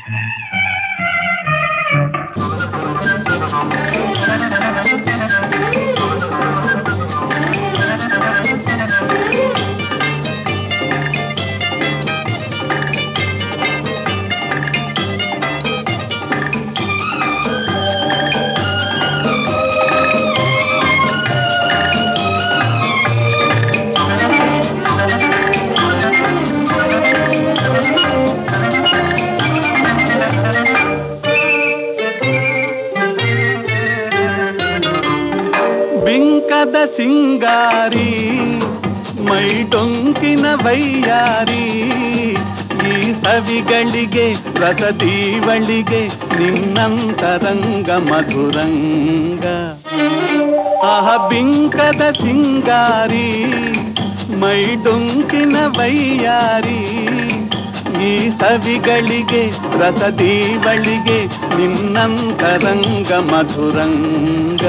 ಬಿಂಕದ ಸಿಂಗಾರಿ ಮೈ ಡೊಂಕಿನ ವೈಯಾರಿ ಈ ಸವಿಗಳಿಗೆ ರಸದೀವಳಿಗೆ ನಿನ್ನಂತರಂಗ ಮಧುರಂಗ ಆಹ ಬಿಂಕದ ಸಿಂಗಾರಿ ಮೈ ಡೊಂಕಿನ ವೈಯಾರಿ ಈ ಸವಿಗಳಿಗೆ ರಸದೀವಳಿಗೆ ನಿನ್ನಂತರಂಗ ಮಧುರಂಗ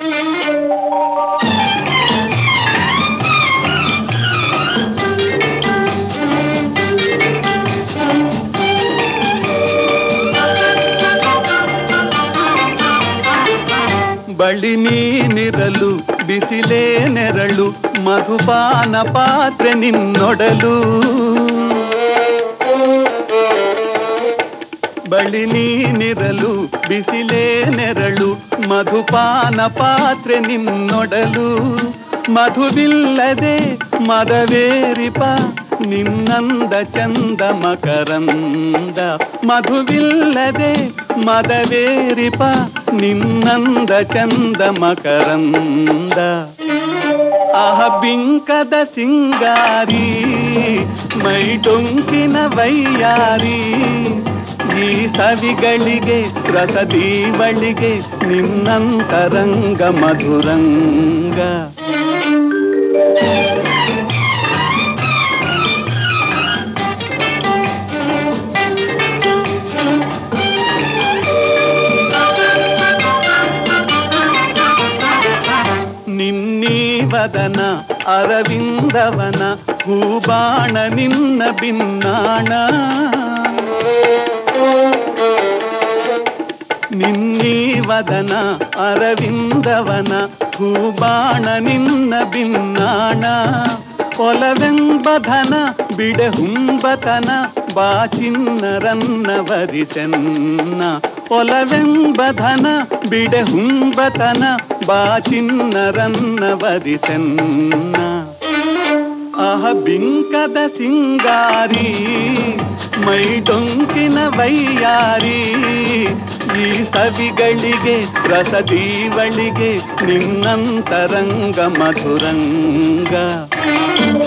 ಬಳಿ ನೀನಿರಲು ಬಿಸಿಲೇ ನೆರಳು ಮಧುಪಾನ ಪಾತ್ರೆ ನಿನ್ನೊಡಲು ಬಳಿ ನೀನಿರಲು ಬಿಸಿಲೇ ನೆರಳು ಮಧುಪಾನ ಪಾತ್ರೆ ನಿನ್ನೊಡಲು ಮಧುವಿಲ್ಲದೆ ಮದವೇರಿಪ ನಿನ್ನಂದ ಚಂದ ಮಕರಂದ ಮಧುವಿಲ್ಲದೆ ಮದವೇರಿಪ ನಿನ್ನಂದ ಚಂದ ಮಕರಂದ ಆಹ ಬಿಂಕದ ಸಿಂಗಾರಿ ಮೈ ಡೊಂಕಿನ ವೈಯಾರಿ ಈ ಸವಿಗಳಿಗೆ ರಸದೀವಳಿಗೆ ನಿನ್ನಂತರಂಗ ಮಧುರಂಗ ನಿನ್ನೀವದನ ಅರವಿಂದವನ ಹೂಬಾಣ ನಿನ್ನ ಬಿನ್ನಾಣ ನಿನ್ನೀವದನ ಅರವಿಂದವನ ಹೂಬಾಣ ನಿನ್ನ ಬಿನ್ನಾಣ ಒಲವೆಂಬಧನ ಬಿಡೆ ಹುಂಬತನ ಬಾಚಿನ್ನರನ್ನ ವರಿಸೆನ್ನ ಒಲವೆಂಬಧನ ಬಿಡೆ ಹುಂಬತನ ಬಾಚಿನ್ನರನ್ನ ವರಿಸೆನ್ನ ಆಹ ಬಿಂಕದ ಸಿಂಗಾರಿ ಮೈ ಡೊಂಕಿನ ವೈಯಾರಿ ಈ ಸವಿಗಳಿಗೆ ರಸದೀವಳಿಗೆ ನಿನ್ನಂತರಂಗ ಮಧುರಂಗ